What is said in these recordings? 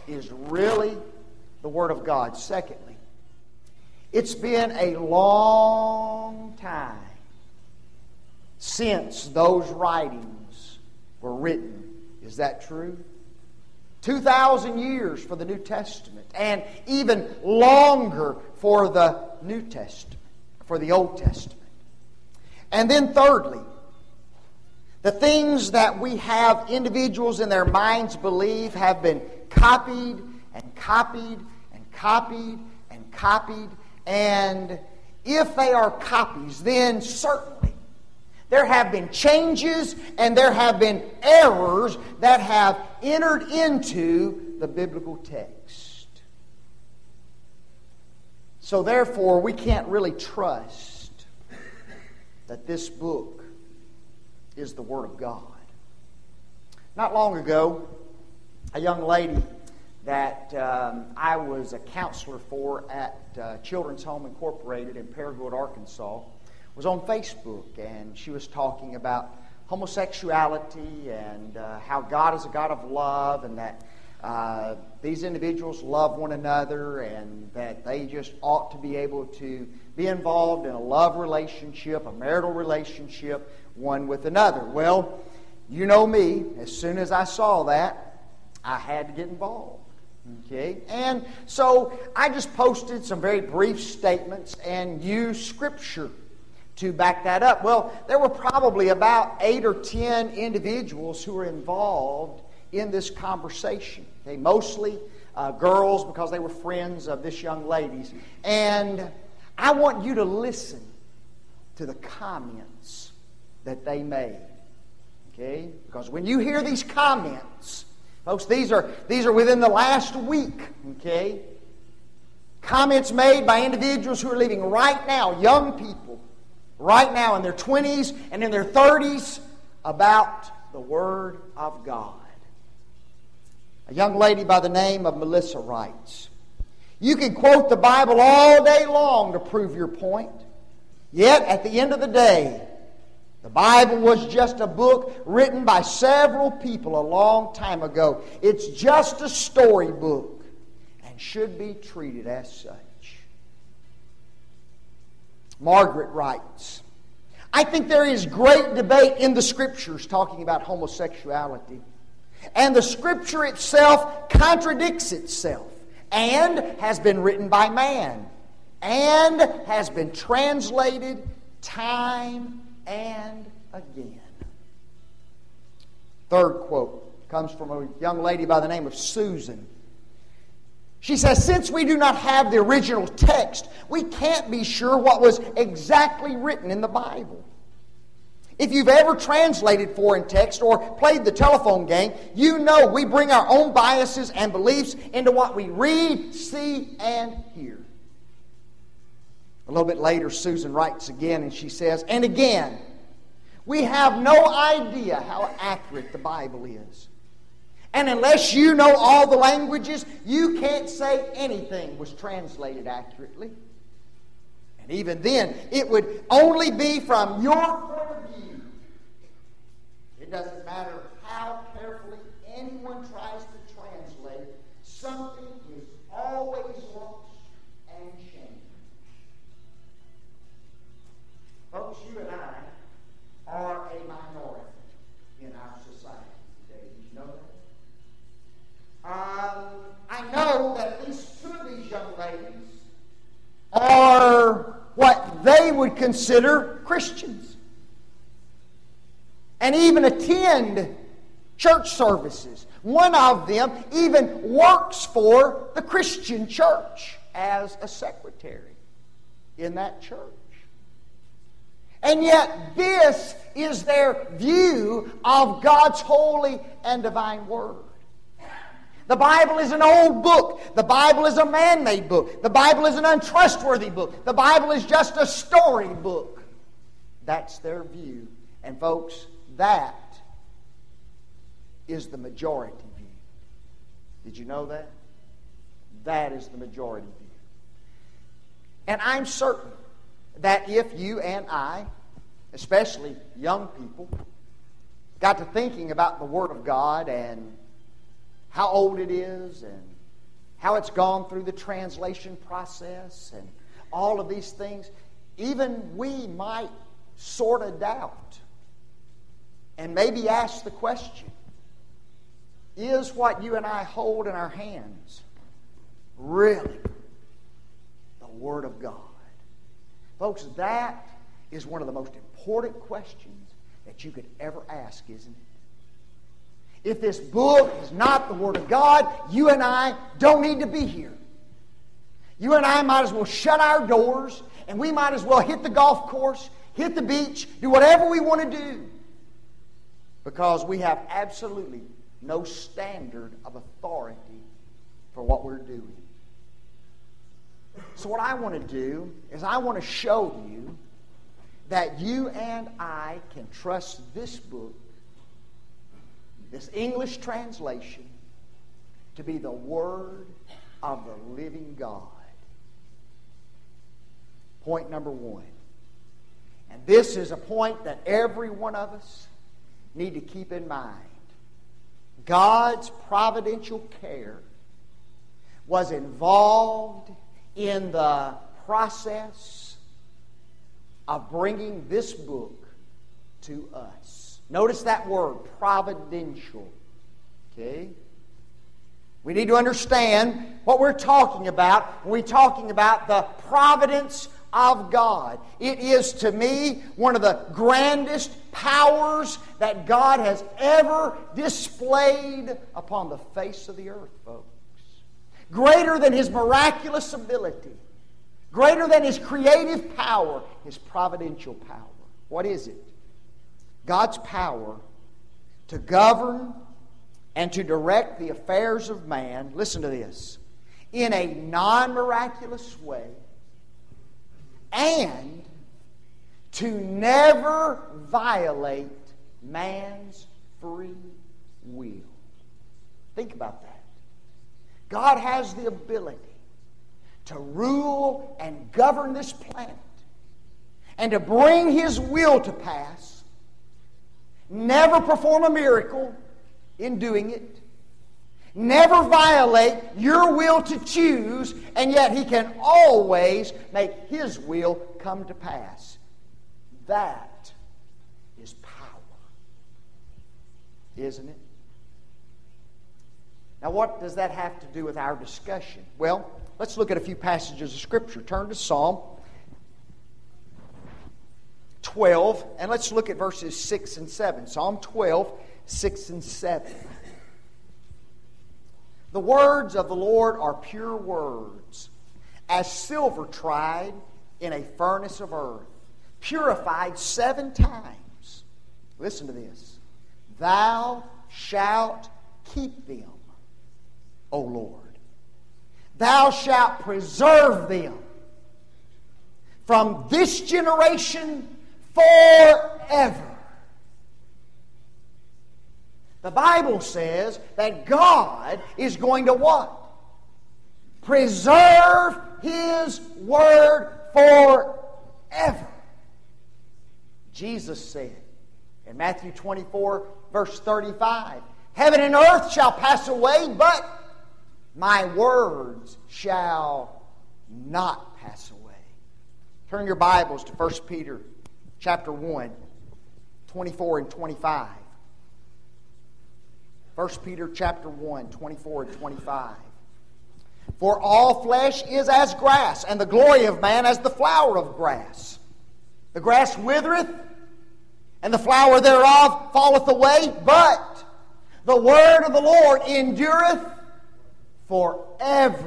is really the Word of God. Secondly, it's been a long time since those writings were written. Is that true? 2,000 years for the New Testament, and even longer for the New Testament, for the Old Testament. And then thirdly, the things that we have individuals in their minds believe have been copied and copied and copied and copied. And if they are copies, then certainly there have been changes and there have been errors that have entered into the biblical text. So therefore, we can't really trust that this book is the Word of God. Not long ago, a young lady that I was a counselor for at Children's Home Incorporated in Paragould, Arkansas, was on Facebook, and she was talking about homosexuality and how God is a God of love, and that these individuals love one another, and that they just ought to be able to be involved in a love relationship, a marital relationship, one with another. Well, you know me, as soon as I saw that, I had to get involved. Okay? And so I just posted some very brief statements and used Scripture to back that up. Well, there were probably about 8 or 10 individuals who were involved in this conversation. They mostly girls, because they were friends of this young lady's. And I want you to listen to the comments that they made. Okay? Because when you hear these comments, folks, these are within the last week. Okay? Comments made by individuals who are living right now, young people, right now in their 20s and in their 30s, about the Word of God. A young lady by the name of Melissa writes, "You can quote the Bible all day long to prove your point. Yet, at the end of the day, the Bible was just a book written by several people a long time ago. It's just a storybook and should be treated as such." Margaret writes, "I think there is great debate in the Scriptures talking about homosexuality. And the Scripture itself contradicts itself and has been written by man and has been translated time and again." Third quote comes from a young lady by the name of Susan. She says, "Since we do not have the original text, we can't be sure what was exactly written in the Bible. If you've ever translated foreign text or played the telephone game, you know we bring our own biases and beliefs into what we read, see, and hear." A little bit later, Susan writes again, and she says, "And again, we have no idea how accurate the Bible is. And unless you know all the languages, you can't say anything was translated accurately. And even then, it would only be from your point of view. It doesn't matter how carefully anyone tries to translate, something is always lost and changed." Folks, you and I are a minority in our society today. Did you know that? I know that at least 2 of these young ladies are what they would consider Christians, and even attend church services. One of them even works for the Christian church as a secretary in that church. And yet this is their view of God's holy and divine Word. The Bible is an old book. The Bible is a man-made book. The Bible is an untrustworthy book. The Bible is just a storybook. That's their view. And folks, that is the majority view. Did you know that? That is the majority view. And I'm certain that if you and I, especially young people, got to thinking about the Word of God and how old it is and how it's gone through the translation process and all of these things, even we might sort of doubt and maybe ask the question, is what you and I hold in our hands really the Word of God? Folks, that is one of the most important questions that you could ever ask, isn't it? If this book is not the Word of God, you and I don't need to be here. You and I might as well shut our doors, and we might as well hit the golf course, hit the beach, do whatever we want to do, because we have absolutely no standard of authority for what we're doing. So what I want to do is I want to show you that you and I can trust this book, this English translation, to be the Word of the living God. Point number one. And this is a point that every one of us need to keep in mind. God's providential care was involved in the process of bringing this book to us. Notice that word, providential. Okay? We need to understand what we're talking about when we're talking about the providence of God. It is, to me, one of the grandest powers that God has ever displayed upon the face of the earth, folks. Greater than His miraculous ability, greater than His creative power, His providential power. What is it? God's power to govern and to direct the affairs of man, listen to this, in a non-miraculous way, and to never violate man's free will. Think about that. God has the ability to rule and govern this planet and to bring His will to pass, never perform a miracle in doing it, never violate your will to choose, and yet He can always make His will come to pass. That is power, isn't it? Now, what does that have to do with our discussion? Well, let's look at a few passages of Scripture. Turn to Psalm 12, and let's look at verses 6 and 7. Psalm 12, 6 and 7. The words of the Lord are pure words, as silver tried in a furnace of earth, purified 7 times. Listen to this. Thou shalt keep them, O Lord. Thou shalt preserve them from this generation forever. The Bible says that God is going to what? Preserve His Word forever. Jesus said in Matthew 24, verse 35, heaven and earth shall pass away, but my words shall not pass away. Turn your Bibles to 1 Peter chapter 1, 24 and 25. 1 Peter chapter 1, 24 and 25. For all flesh is as grass, and the glory of man as the flower of grass. The grass withereth, and the flower thereof falleth away, but the word of the Lord endureth forever.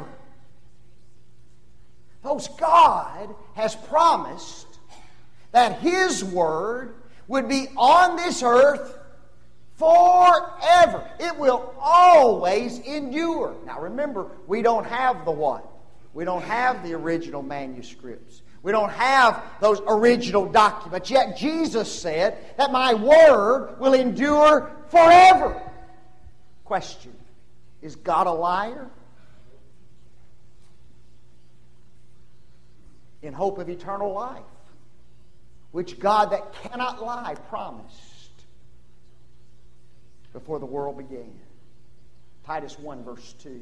Folks, God has promised that His Word would be on this earth forever. It will always endure. Now remember, we don't have the what? We don't have the original manuscripts. We don't have those original documents. Yet Jesus said that my Word will endure forever. Question. Is God a liar? In hope of eternal life, which God that cannot lie promised before the world began. Titus 1, verse 2.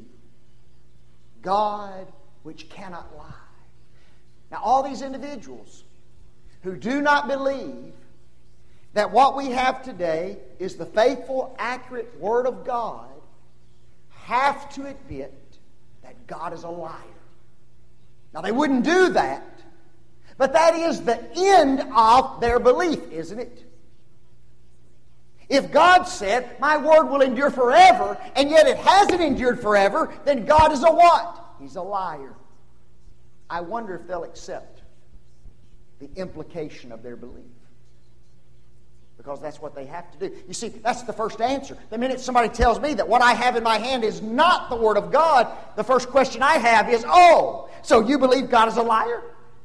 God which cannot lie. Now, all these individuals who do not believe that what we have today is the faithful, accurate Word of God have to admit that God is a liar. Now, they wouldn't do that, but that is the end of their belief, isn't it? If God said, my Word will endure forever, and yet it hasn't endured forever, then God is a what? He's a liar. I wonder if they'll accept the implication of their belief. Because that's what they have to do. You see, that's the first answer. The minute somebody tells me that what I have in my hand is not the Word of God, the first question I have is, oh, so you believe God is a liar?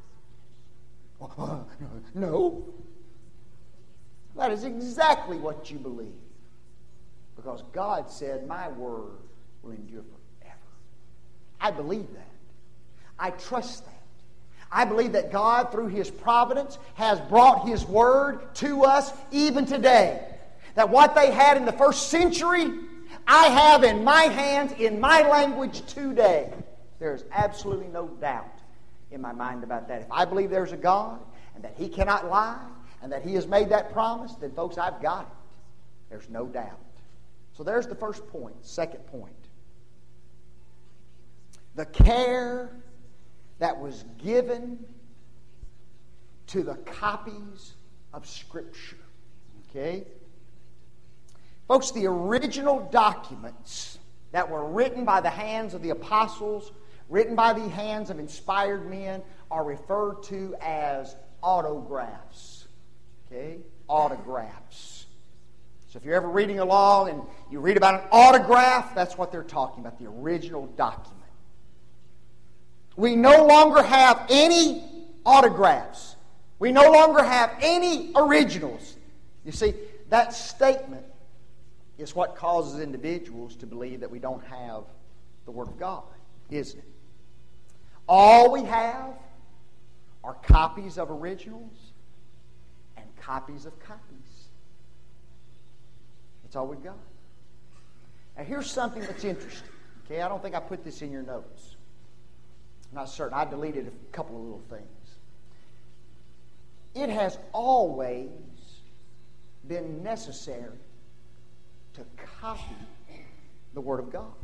No. That is exactly what you believe. Because God said, my Word will endure forever. I believe that. I trust that. I believe that God, through His providence, has brought His Word to us even today. That what they had in the first century, I have in my hands, in my language today. There is absolutely no doubt in my mind about that. If I believe there's a God, and that He cannot lie, and that He has made that promise, then folks, I've got it. There's no doubt. So there's the first point. Second point. The care that was given to the copies of Scripture. Okay? Folks, the original documents that were written by the hands of the apostles, written by the hands of inspired men, are referred to as autographs. Okay? Autographs. So if you're ever reading along and you read about an autograph, that's what they're talking about, the original document. We no longer have any autographs. We no longer have any originals. You see, that statement is what causes individuals to believe that we don't have the Word of God, isn't it? All we have are copies of originals and copies of copies. That's all we've got. Now here's something that's interesting. Okay, I don't think I put this in your notes. I'm not certain. I deleted a couple of little things. It has always been necessary to copy the Word of God.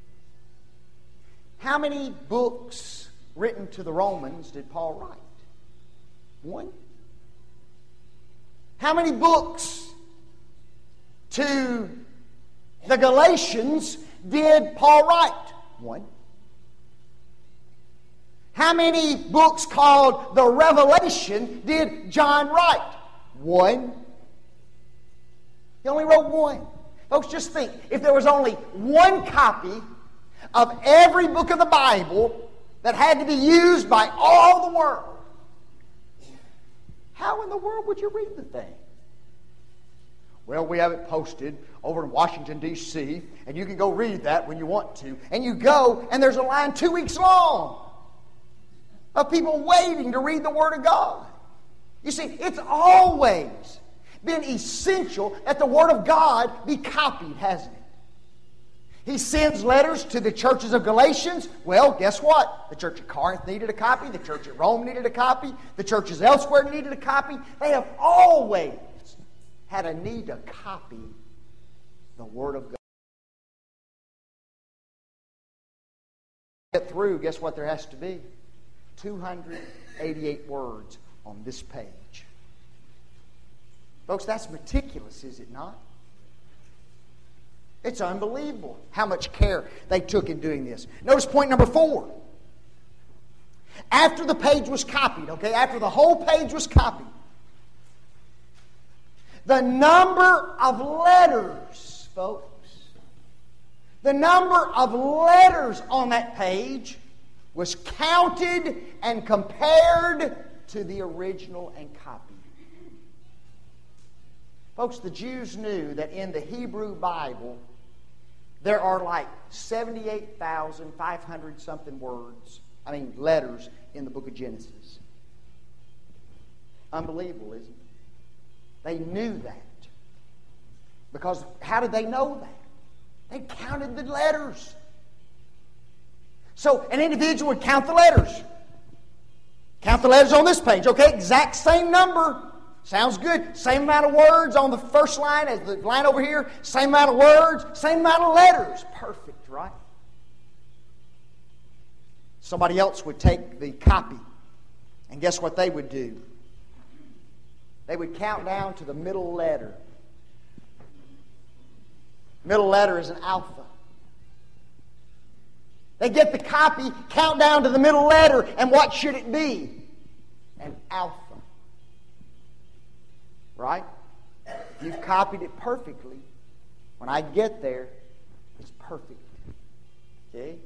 How many books written to the Romans did Paul write? One. How many books to the Galatians did Paul write? One. How many books called the Revelation did John write? One. He only wrote one. Folks, just think, if there was only one copy of every book of the Bible that had to be used by all the world, how in the world would you read the thing? Well, we have it posted over in Washington, D.C., and you can go read that when you want to. And you go, and there's a line 2 weeks long of people waiting to read the Word of God. You see, it's always been essential that the Word of God be copied, hasn't it? He sends letters to the churches of Galatians. Well, guess what? The church of Corinth needed a copy. The church at Rome needed a copy. The churches elsewhere needed a copy. They have always had a need to copy the Word of God. Get through, guess what there has to be? 288 words on this page. Folks, that's meticulous, is it not? It's unbelievable how much care they took in doing this. Notice point number 4. After the page was copied, okay, after the whole page was copied, the number of letters, folks, the number of letters on that page was counted and compared to the original and copy. Folks, the Jews knew that in the Hebrew Bible, there are like 78,500 something letters in the book of Genesis. Unbelievable, isn't it? They knew that. Because how did they know that? They counted the letters. So an individual would count the letters. Count the letters on this page. Okay, exact same number. Sounds good. Same amount of words on the first line as the line over here. Same amount of words, same amount of letters. Perfect, right? Somebody else would take the copy, and guess what they would do? They would count down to the middle letter. Middle letter is an alpha. They get the copy, count down to the middle letter, and what should it be? An alpha. Right? If you've copied it perfectly, when I get there, it's perfect. Okay?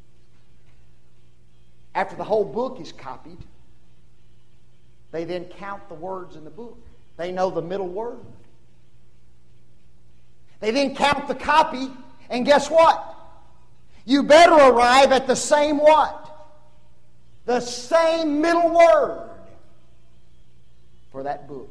After the whole book is copied, they then count the words in the book. They know the middle word. They then count the copy, and guess what? You better arrive at the same what? The same middle word for that book.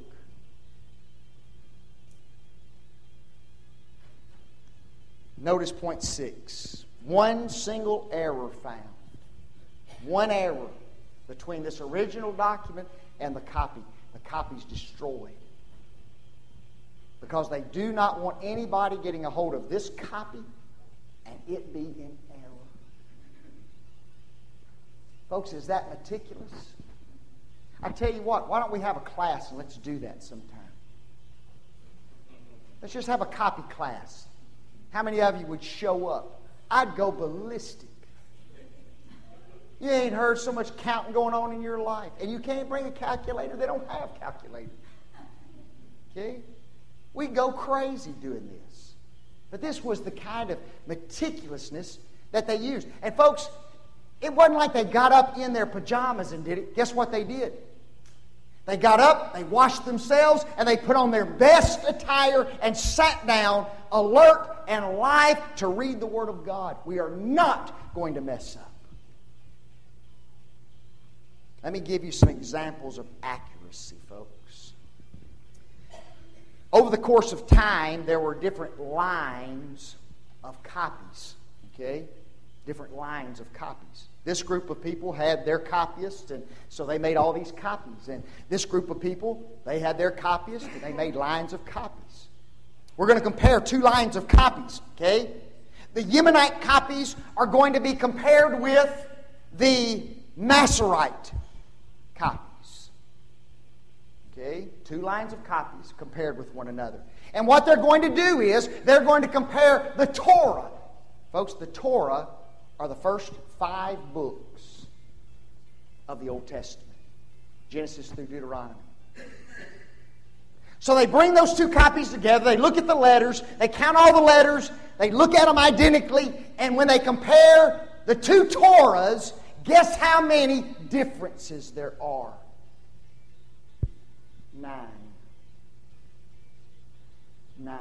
Notice point 6. One single error found. One error between this original document and the copy. The copy's destroyed. Because they do not want anybody getting a hold of this copy and it be in error. Folks, is that meticulous? I tell you what, why don't we have a class and let's do that sometime. Let's just have a copy class. How many of you would show up? I'd go ballistic. You ain't heard so much counting going on in your life. And you can't bring a calculator. They don't have calculators. Okay? We go crazy doing this. But this was the kind of meticulousness that they used. And folks, it wasn't like they got up in their pajamas and did it. Guess what they did? They got up, they washed themselves, and they put on their best attire and sat down, alert and alive to read the Word of God. We are not going to mess up. Let me give you some examples of accuracy, folks. Over the course of time, there were different lines of copies. Okay? Different lines of copies. This group of people had their copyists, and so they made all these copies. And this group of people, they had their copyists, and they made lines of copies. We're going to compare two lines of copies, okay? The Yemenite copies are going to be compared with the Masorite copies. Okay? Two lines of copies compared with one another. And what they're going to do is they're going to compare the Torah. Folks, the Torah are the first 5 books of the Old Testament. Genesis through Deuteronomy. So they bring those two copies together, they look at the letters, they count all the letters, they look at them identically, and when they compare the two Torahs, guess how many differences there are? 9. 9.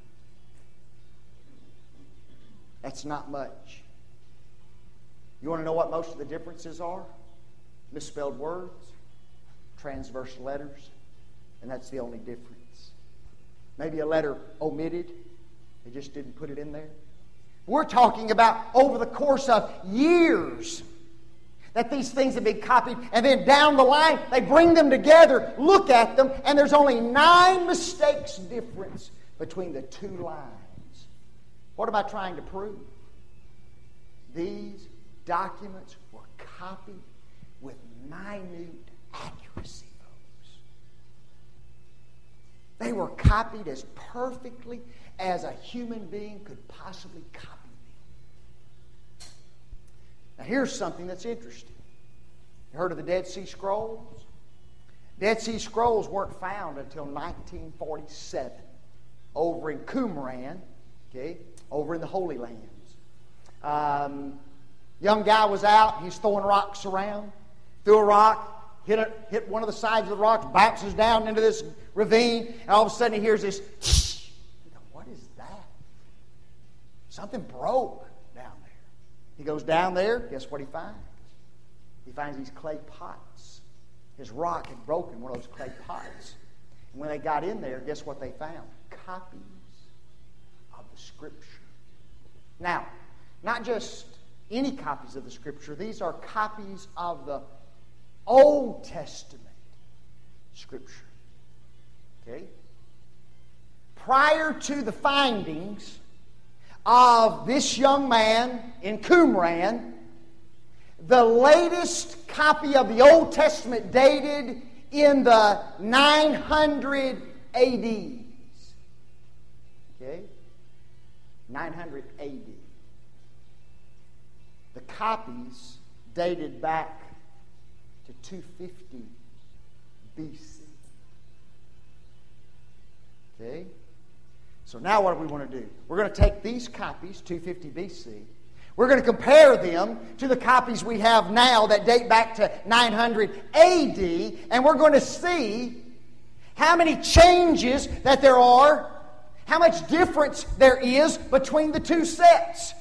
That's not much. You want to know what most of the differences are? Misspelled words, transverse letters, and that's the only difference. Maybe a letter omitted. They just didn't put it in there. We're talking about over the course of years that these things have been copied, and then down the line, they bring them together, look at them, and there's only 9 mistakes difference between the two lines. What am I trying to prove? These documents were copied with minute accuracy, folks. They were copied as perfectly as a human being could possibly copy them. Now here's something that's interesting. You heard of the Dead Sea Scrolls? Dead Sea Scrolls weren't found until 1947 over in Qumran, okay, over in the Holy Lands. Young guy was out. He's throwing rocks around. Threw a rock, hit one of the sides of the rocks, bounces down into this ravine, and all of a sudden he hears this. What is that? Something broke down there. He goes down there. Guess what he finds? He finds these clay pots. His rock had broken one of those clay pots. And when they got in there, guess what they found? Copies of the Scripture. Now, not just any copies of the Scripture. These are copies of the Old Testament Scripture. Okay? Prior to the findings of this young man in Qumran, the latest copy of the Old Testament dated in the 900 ADs. Okay? 900 AD. The copies dated back to 250 BC. Okay? So now what do we want to do? We're going to take these copies, 250 BC. We're going to compare them to the copies we have now that date back to 900 AD, and we're going to see how many changes that there are, how much difference there is between the two sets.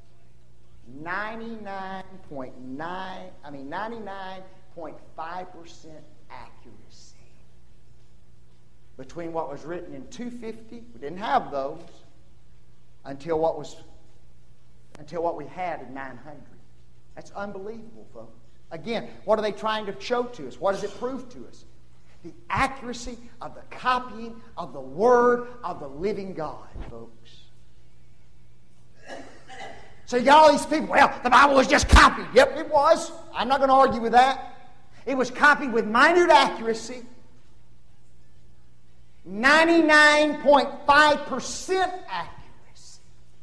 99.5% accuracy between what was written in 250. We didn't have those until what we had in 900. That's unbelievable, folks. Again, what are they trying to show to us? What does it prove to us? The accuracy of the copying of the Word of the living God, folks. So you got all these people, well, the Bible was just copied. Yep, it was. I'm not going to argue with that. It was copied with minute accuracy. 99.5% accuracy.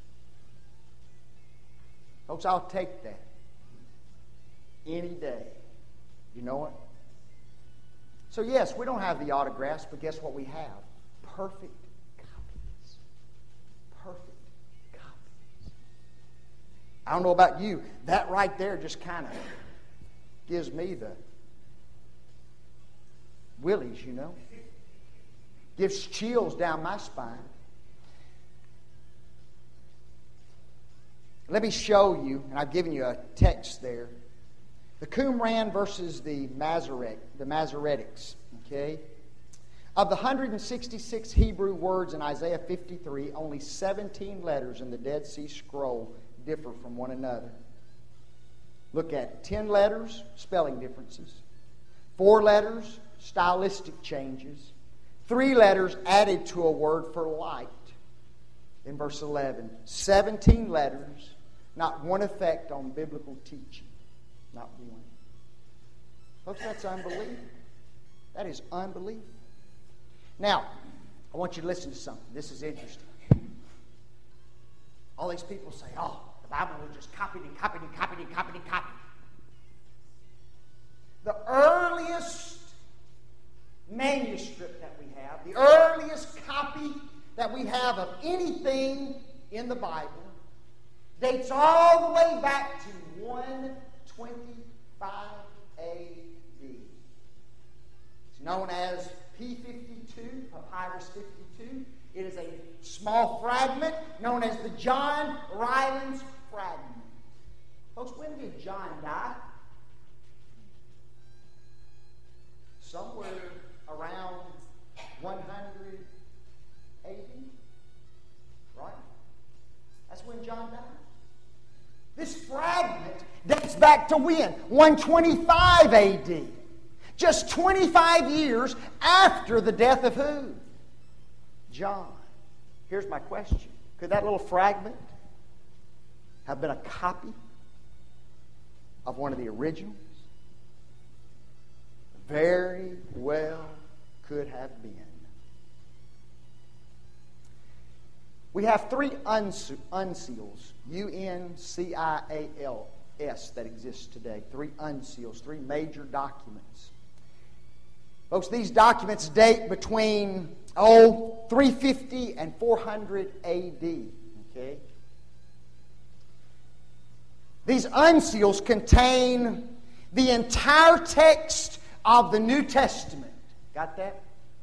Folks, I'll take that any day. You know what? So yes, we don't have the autographs, but guess what we have? Perfect copies. Perfect copies. I don't know about you. That right there just kind of gives me the willies, you know. Gives chills down my spine. Let me show you, and I've given you a text there. The Qumran versus the Masoretics. Okay? Of the 166 Hebrew words in Isaiah 53, only 17 letters in the Dead Sea Scroll differ from one another. Look at it. 10 letters, spelling differences. 4 letters, stylistic changes. 3 letters added to a word for light. In verse 11, 17 letters, not one effect on biblical teaching. Not one. Folks, that's unbelievable. That is unbelievable. Now, I want you to listen to something. This is interesting. All these people say, oh, the Bible was just copied and copied and copied and copied and copied. The earliest manuscript that we have, the earliest copy that we have of anything in the Bible, dates all the way back to 125 AD. It's known as P52, Papyrus 52. It is a small fragment known as the John Rylands fragment. Folks, when did John die? Somewhere around 100 AD. Right? That's when John died. This fragment dates back to when? 125 AD. Just 25 years after the death of who? John. Here's my question. Could that little fragment have been a copy of one of the originals? Very well could have been. We have 3 unseals, UNCIALS, that exist today. 3 unseals, 3 major documents. Folks, these documents date between 350 and 400 AD. Okay? These unseals contain the entire text of the New Testament. Got that?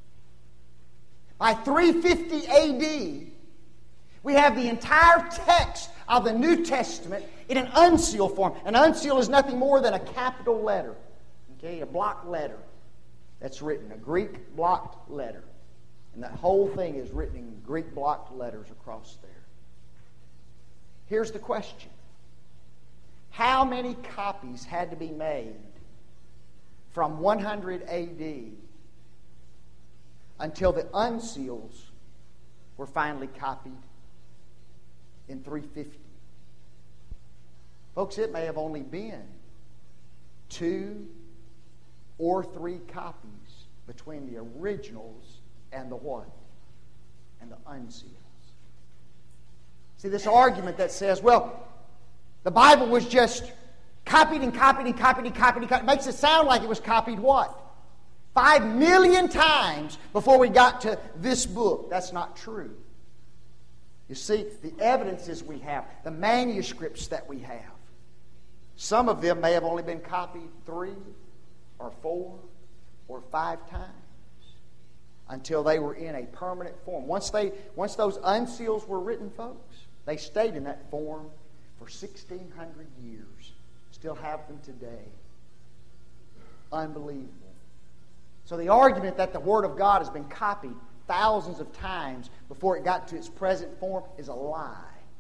By 350 AD, we have the entire text of the New Testament in an unseal form. An unseal is nothing more than a capital letter. Okay, a block letter that's written, a Greek blocked letter. And that whole thing is written in Greek blocked letters across there. Here's the question. How many copies had to be made from 100 A.D. until the unseals were finally copied in 350? Folks, it may have only been 2 or 3 copies between the originals and the what? And the unseals. See, this argument that says, well, the Bible was just copied and copied and copied and copied and copied. It makes it sound like it was copied what? 5 million times before we got to this book. That's not true. You see, the evidences we have, the manuscripts that we have, some of them may have only been copied 3 or 4 or 5 times until they were in a permanent form. Once those unseals were written, folks, they stayed in that form for 1,600 years. Still have them today. Unbelievable. So the argument that the Word of God has been copied thousands of times before it got to its present form is a lie.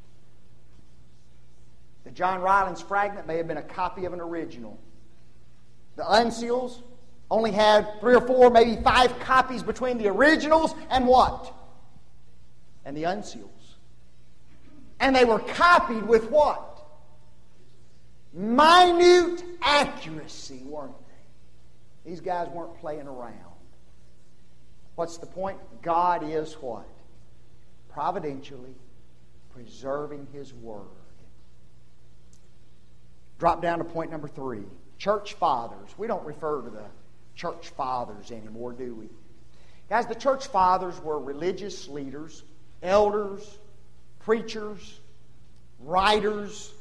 The John Rylands fragment may have been a copy of an original. The unseals only had 3 or 4, maybe 5 copies between the originals and what? And the unseals. And they were copied with what? Minute accuracy, weren't they? These guys weren't playing around. What's the point? God is what? Providentially preserving His Word. Drop down to point number 3. Church fathers. We don't refer to the church fathers anymore, do we? Guys, the church fathers were religious leaders, elders, preachers, writers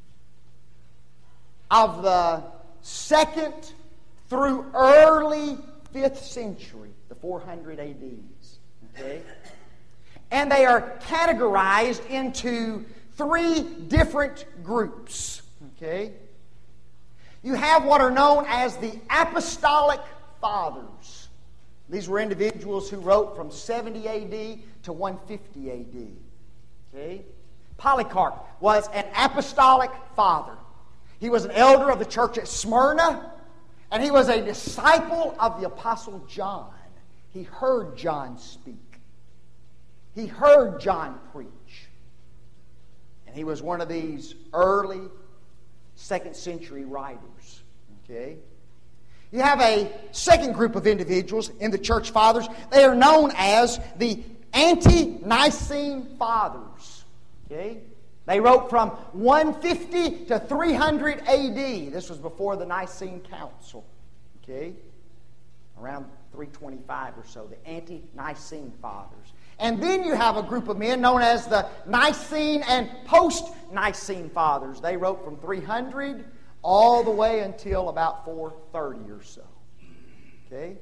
of the 2nd through early 5th century, the 400 ADs. Okay? And they are categorized into 3 different groups. Okay? You have what are known as the Apostolic Fathers. These were individuals who wrote from 70 AD to 150 AD. Okay? Polycarp was an apostolic father. He was an elder of the church at Smyrna, and he was a disciple of the Apostle John. He heard John speak. He heard John preach. And he was one of these early 2nd century writers. Okay? You have a second group of individuals in the church fathers. They are known as the Ante-Nicene Fathers. Okay? They wrote from 150 to 300 AD. This was before the Nicene Council. Okay? Around 325 or so, the Ante-Nicene Fathers. And then you have a group of men known as the Nicene and Post-Nicene Fathers. They wrote from 300 all the way until about 430 or so. Okay?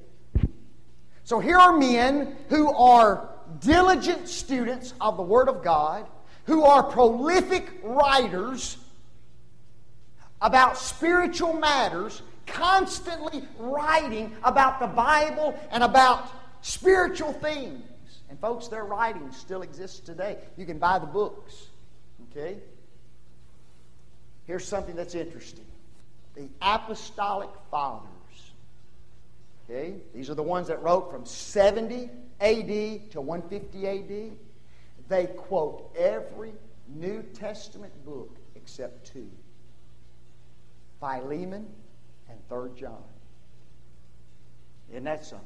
So here are men who are diligent students of the Word of God, who are prolific writers about spiritual matters, constantly writing about the Bible and about spiritual things. And folks, their writings still exist today. You can buy the books. Okay? Here's something that's interesting. The Apostolic Fathers. Okay? These are the ones that wrote from 70 AD to 150 AD. They quote every New Testament book except 2. Philemon and 3 John. Isn't that something?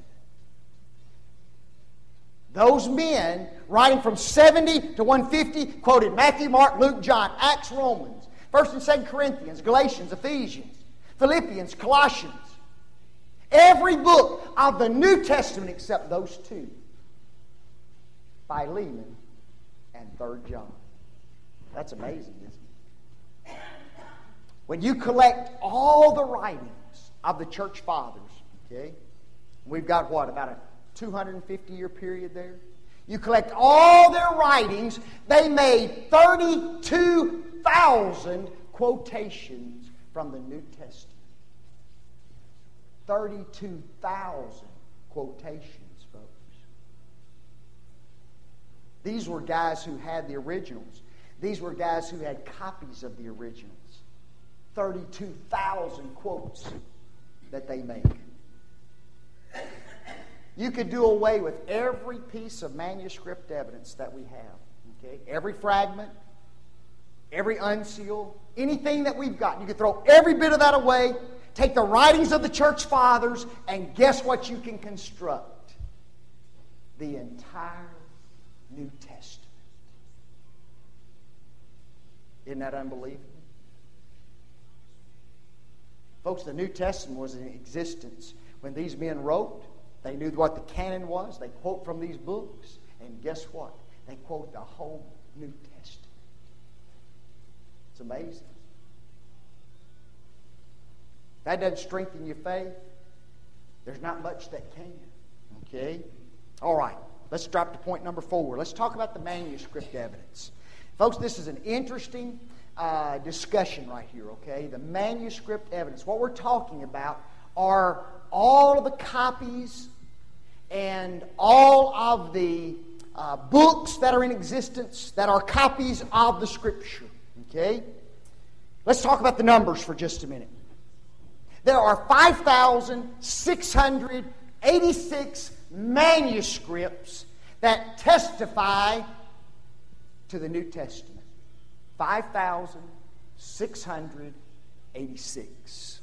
Those men, writing from 70 to 150, quoted Matthew, Mark, Luke, John, Acts, Romans, 1st and 2nd Corinthians, Galatians, Ephesians, Philippians, Colossians. Every book of the New Testament except those 2. Philemon and 3 John. That's amazing, isn't it? When you collect all the writings of the church fathers, okay, we've got what, about a 250-year period there? You collect all their writings, they made 32,000 quotations from the New Testament. 32,000 quotations, folks. These were guys who had the originals. These were guys who had copies of the originals. 32,000 quotes that they make. You could do away with every piece of manuscript evidence that we have. Okay? Every fragment, every unseal, anything that we've got. You could throw every bit of that away, take the writings of the church fathers, and guess what you can construct? The entire New Testament. Isn't that unbelievable? Folks, the New Testament was in existence when these men wrote. They knew what the canon was. They quote from these books. And guess what? They quote the whole New Testament. It's amazing. If that doesn't strengthen your faith, there's not much that can. Okay? All right. Let's drop to point number 4. Let's talk about the manuscript evidence. Folks, this is an interesting discussion right here, okay? The manuscript evidence. What we're talking about are all of the copies and all of the books that are in existence that are copies of the Scripture, okay? Let's talk about the numbers for just a minute. There are 5,686 manuscripts that testify to the New Testament. 5,686.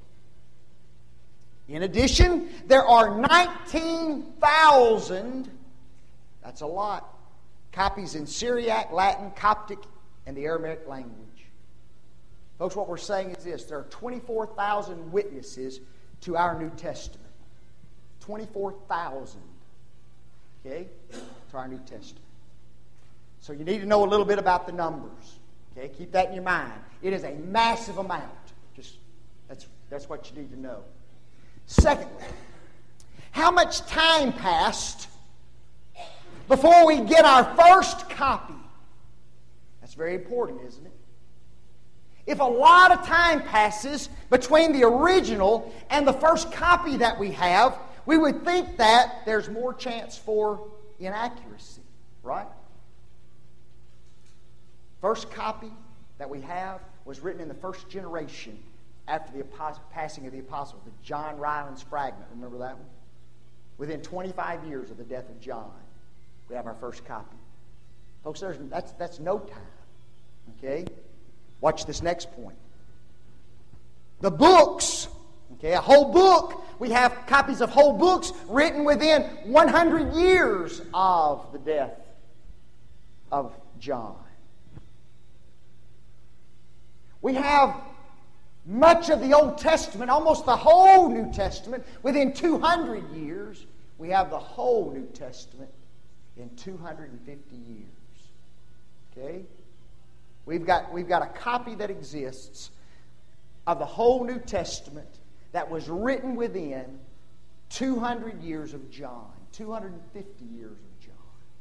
In addition, there are 19,000, that's a lot, copies in Syriac, Latin, Coptic, and the Aramaic language. Folks, what we're saying is this. There are 24,000 witnesses to our New Testament. 24,000, okay, to our New Testament. So you need to know a little bit about the numbers. Okay, keep that in your mind. It is a massive amount. Just that's what you need to know. Secondly, how much time passed before we get our first copy? That's very important, isn't it? If a lot of time passes between the original and the first copy that we have, we would think that there's more chance for inaccuracy, right? First copy that we have was written in the first generation after the passing of the apostles, the John Rylands fragment. Remember that one? Within 25 years of the death of John, we have our first copy. Folks, that's no time. Okay? Watch this next point. The books, okay, a whole book. We have copies of whole books written within 100 years of the death of John. We have much of the Old Testament, almost the whole New Testament, within 200 years. We have the whole New Testament in 250 years. Okay? We've got a copy that exists of the whole New Testament that was written within 200 years of John, 250 years of John.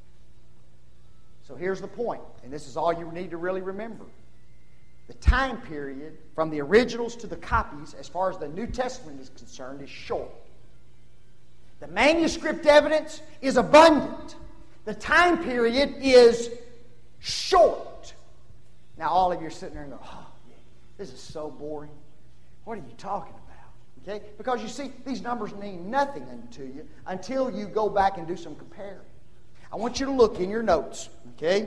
So here's the point, and this is all you need to really remember. The time period from the originals to the copies, as far as the New Testament is concerned, is short. The manuscript evidence is abundant. The time period is short. Now, all of you are sitting there and go, oh, this is so boring. What are you talking about? Okay? Because you see, these numbers mean nothing unto you until you go back and do some comparing. I want you to look in your notes, okay?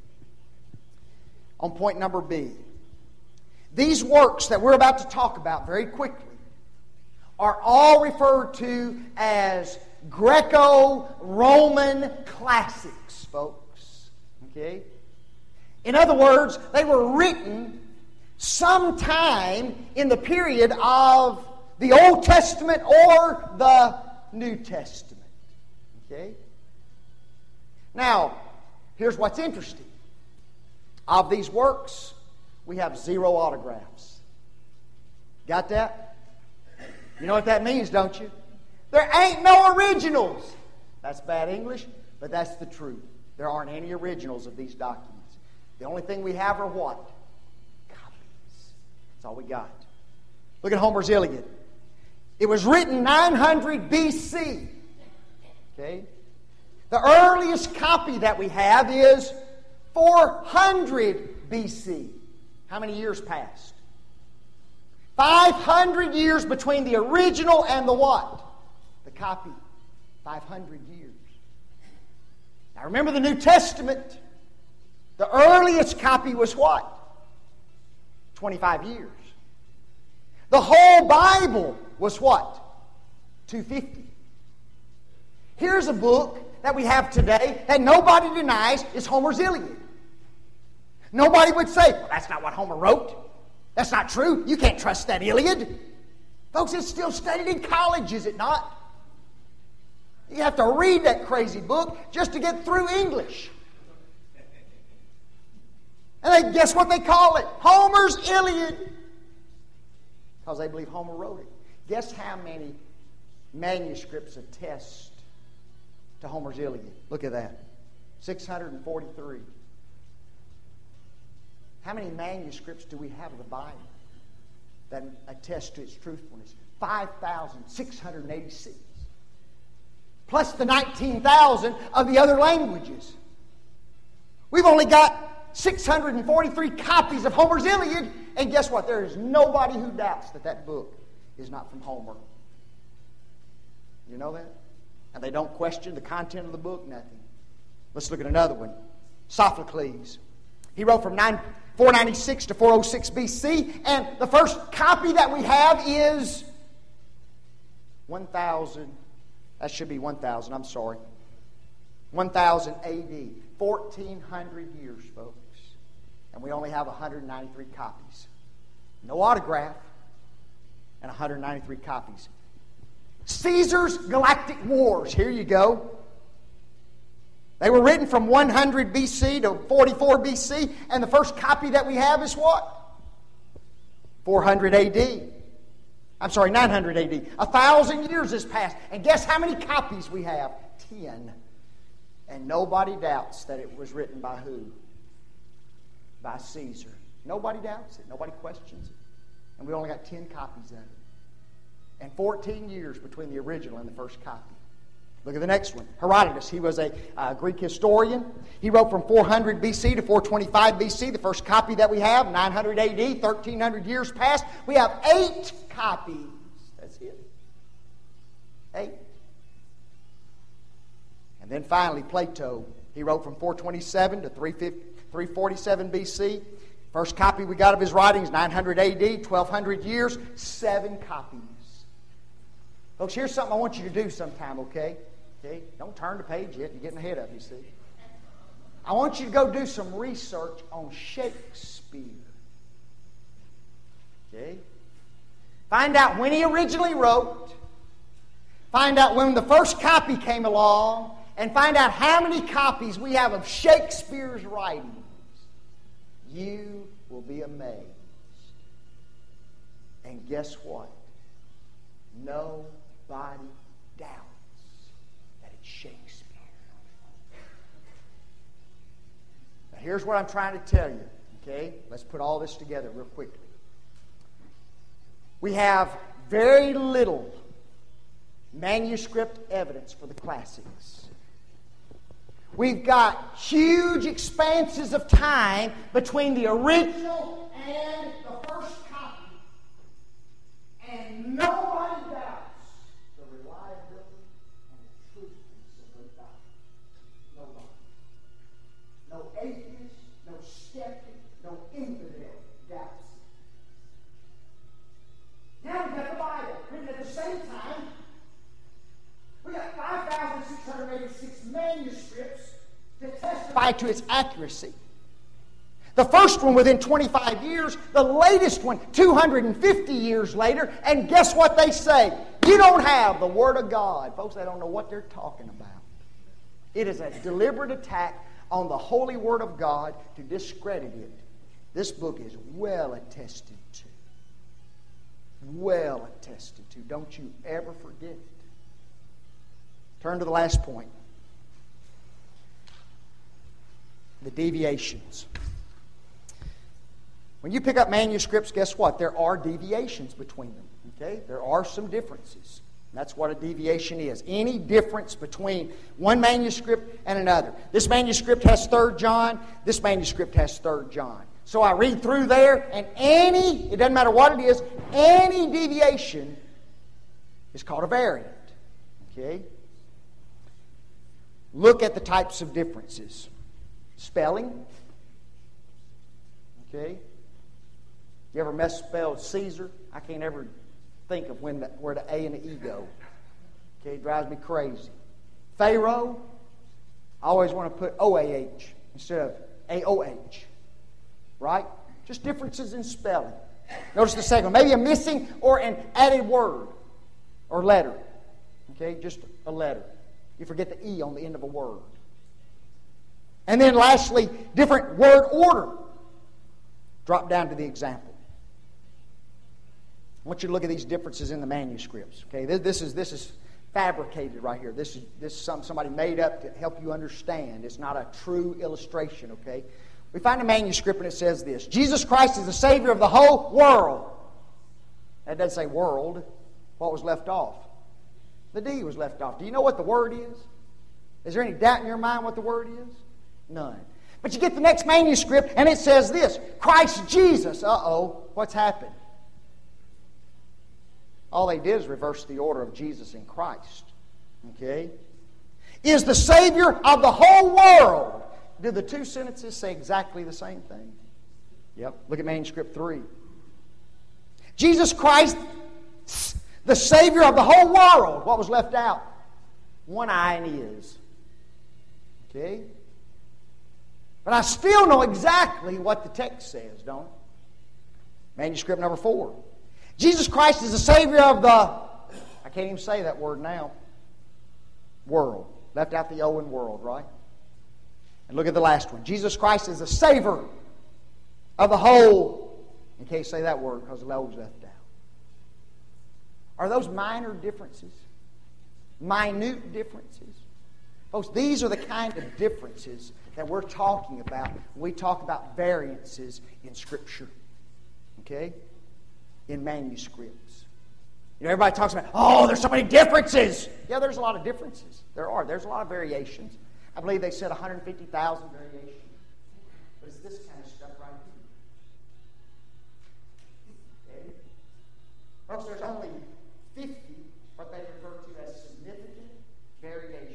On point number B. These works that we're about to talk about very quickly are all referred to as Greco-Roman classics, folks. Okay? In other words, they were written sometime in the period of the Old Testament or the New Testament. Okay? Now, here's what's interesting. Of these works, we have 0 autographs. Got that? You know what that means, don't you? There ain't no originals. That's bad English, but that's the truth. There aren't any originals of these documents. The only thing we have are what? Copies. That's all we got. Look at Homer's Iliad. It was written 900 BC. Okay? The earliest copy that we have is 400 BC. How many years passed? 500 years between the original and the what? The copy. 500 years. Now remember the New Testament. The earliest copy was what? 25 years. The whole Bible was what? 250. Here's a book that we have today that nobody denies is Homer's Iliad. Nobody would say, well, that's not what Homer wrote. That's not true. You can't trust that Iliad. Folks, it's still studied in college, is it not? You have to read that crazy book just to get through English. And then guess what they call it? Homer's Iliad. Because they believe Homer wrote it. Guess how many manuscripts attest to Homer's Iliad? Look at that. 643. How many manuscripts do we have of the Bible that attest to its truthfulness? 5,686. Plus the 19,000 of the other languages. We've only got 643 copies of Homer's Iliad, and guess what? There is nobody who doubts that that book is not from Homer. You know that? And they don't question the content of the book, nothing. Let's look at another one. Sophocles. He wrote from 496 to 406 BC, and the first copy that we have is 1,000. That should be 1,000, I'm sorry. 1,000 AD. 1,400 years, folks. And we only have 193 copies. No autograph, and 193 copies. Caesar's Galactic Wars. Here you go. They were written from 100 BC to 44 BC, and the first copy that we have is what? 400 AD. I'm sorry, 900 AD. 1,000 years has passed, and guess how many copies we have? 10. And nobody doubts that it was written by who? By Caesar. Nobody doubts it. Nobody questions it. And we only got 10 copies of it. And 14 years between the original and the first copy. Look at the next one. Herodotus. He was a Greek historian. He wrote from 400 BC to 425 BC. The first copy that we have, 900 AD, 1,300 years past. We have 8 copies. That's it. 8. And then finally, Plato. He wrote from 427 to 347 BC. First copy we got of his writings, 900 AD, 1,200 years, 7 copies. Folks, here's something I want you to do sometime, okay? Okay? Don't turn the page yet. You're getting ahead of you, see? I want you to go do some research on Shakespeare. Okay? Find out when he originally wrote. Find out when the first copy came along. And find out how many copies we have of Shakespeare's writings. You will be amazed. And guess what? Nobody doubts that it's Shakespeare. Now here's what I'm trying to tell you. Okay? Let's put all this together real quickly. We have very little manuscript evidence for the classics. We've got huge expanses of time between the original and the first copy. And nobody doubts the reliability and the truthfulness of those documents. Nobody. No atheist, no skeptic, no infidel doubts it. Now we've got the Bible written at the same time. We got 5,686 manuscripts that testify to its accuracy. The first one within 25 years, the latest one 250 years later, and guess what they say? You don't have the Word of God. Folks, they don't know what they're talking about. It is a deliberate attack on the holy Word of God to discredit it. This book is well attested to. Well attested to. Don't you ever forget it. Turn to the last point. The deviations. When you pick up manuscripts, guess what? There are deviations between them. Okay? There are some differences. That's what a deviation is. Any difference between one manuscript and another. This manuscript has 3 John. This manuscript has 3 John. So I read through there, and it doesn't matter what it is, any deviation is called a variant. Okay? Look at the types of differences. Spelling. Okay? You ever misspelled Caesar? I can't ever think of where the A and the E go. Okay, it drives me crazy. Pharaoh, I always want to put OAH instead of AOH. Right? Just differences in spelling. Notice the second one. Maybe a missing or an added word or letter. Okay, just a letter. You forget the E on the end of a word. And then lastly, different word order. Drop down to the example. I want you to look at these differences in the manuscripts. Okay, this is fabricated right here. This is something somebody made up to help you understand. It's not a true illustration. Okay, we find a manuscript and it says this: Jesus Christ is the Savior of the whole world. That doesn't say world. What was left off? The D was left off. Do you know what the word is? Is there any doubt in your mind what the word is? None. But you get the next manuscript and it says this: Christ Jesus. Uh-oh, what's happened? All they did is reverse the order of Jesus and Christ. Okay? Is the Savior of the whole world. Do the two sentences say exactly the same thing? Yep. Look at manuscript 3. Jesus Christ, the Savior of the whole world. What was left out? One I and is. Okay? But I still know exactly what the text says, don't I? Manuscript number 4. Jesus Christ is the Savior of the, I can't even say that word now, world. Left out the O in world, right? And look at the last one. Jesus Christ is the Savior of the whole. You can't say that word because the O's left out. Are those minor differences? Minute differences? Folks, these are the kind of differences that we're talking about when we talk about variances in Scripture. Okay? In manuscripts. You know, everybody talks about, oh, there's so many differences. Yeah, there's a lot of differences. There are. There's a lot of variations. I believe they said 150,000 variations. But it's this kind of stuff right here. Okay? Folks, there's only 50, what they refer to as significant variations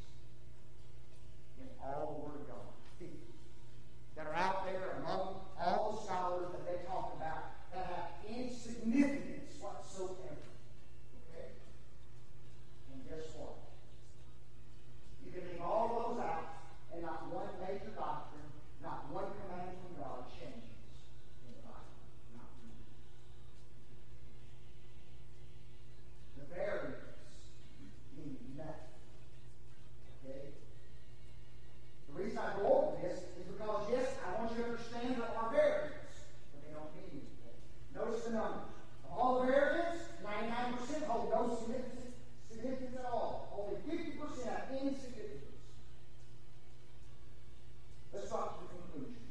in all the Word of God. 50. That are out there among all the scholars that they talk about that have any significance whatsoever. Okay? And guess what? You can leave all those out, and not one major doctrine, not one command from God changes in the Bible. Not one. The variance mean nothing. Okay? The reason I go over this is because, yes, I want you to understand that our variance, but they don't mean anything. Notice the numbers. Of all the variants, 99% hold no significance at all. Only 50% have any significance. Let's drop to the conclusion.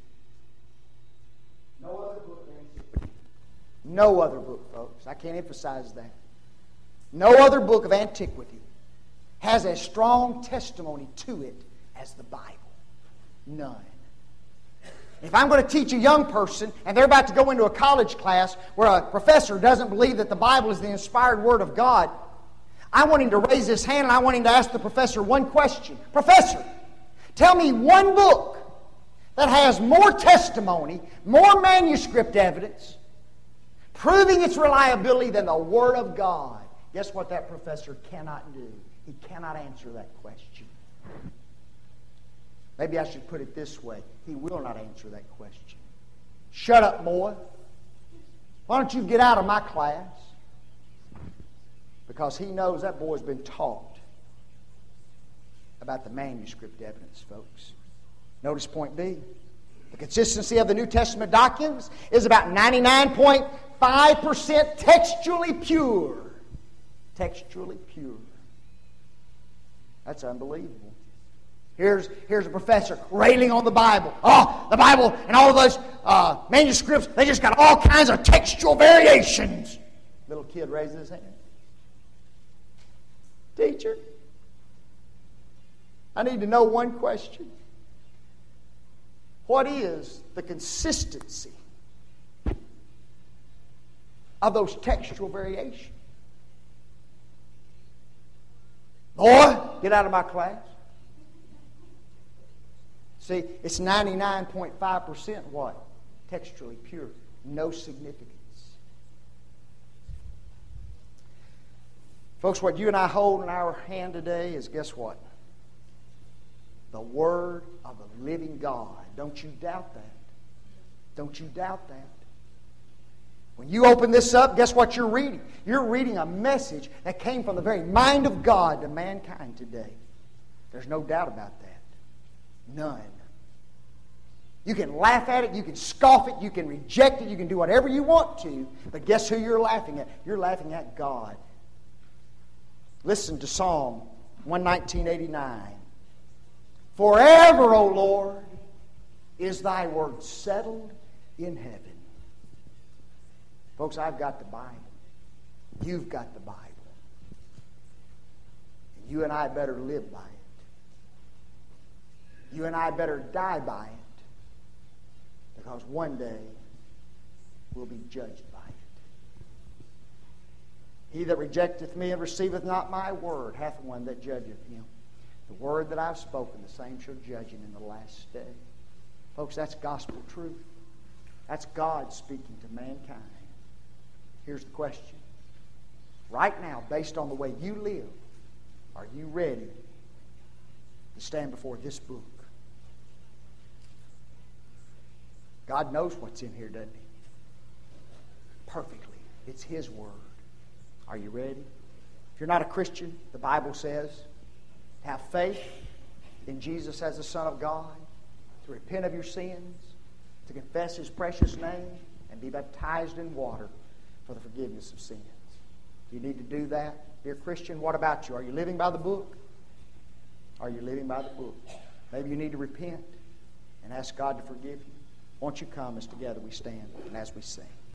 No other book of antiquity. No other book, folks. I can't emphasize that. No other book of antiquity has as strong testimony to it as the Bible. None. If I'm going to teach a young person and they're about to go into a college class where a professor doesn't believe that the Bible is the inspired Word of God, I want him to raise his hand and I want him to ask the professor one question. Professor, tell me one book that has more testimony, more manuscript evidence, proving its reliability than the Word of God. Guess what that professor cannot do? He cannot answer that question. Maybe I should put it this way. He will not answer that question. Shut up, boy. Why don't you get out of my class? Because he knows that boy's been taught about the manuscript evidence, folks. Notice point B. The consistency of the New Testament documents is about 99.5% textually pure. Textually pure. That's unbelievable. Here's a professor railing on the Bible. Oh, the Bible and all of those manuscripts, they just got all kinds of textual variations. Little kid raises his hand. Teacher, I need to know one question. What is the consistency of those textual variations? Boy, get out of my class. See, it's 99.5% what? Textually pure. No significance. Folks, what you and I hold in our hand today is, guess what? The Word of the living God. Don't you doubt that. Don't you doubt that. When you open this up, guess what you're reading? You're reading a message that came from the very mind of God to mankind today. There's no doubt about that. None. You can laugh at it, you can scoff it, you can reject it, you can do whatever you want to, but guess who you're laughing at? You're laughing at God. Listen to Psalm 119:89. Forever, O Lord, is thy word settled in heaven. Folks, I've got the Bible. You've got the Bible. And you and I better live by it. You and I better die by it. Because one day we'll be judged by it. He that rejecteth me and receiveth not my word hath one that judgeth him. The word that I've spoken, the same shall judge him in the last day. Folks, that's gospel truth. That's God speaking to mankind. Here's the question. Right now, based on the way you live, are you ready to stand before this book? God knows what's in here, doesn't He? Perfectly. It's His Word. Are you ready? If you're not a Christian, the Bible says, have faith in Jesus as the Son of God, to repent of your sins, to confess His precious name, and be baptized in water for the forgiveness of sins. You need to do that. Dear Christian, what about you? Are you living by the book? Are you living by the book? Maybe you need to repent and ask God to forgive you. Won't you come as together we stand and as we sing?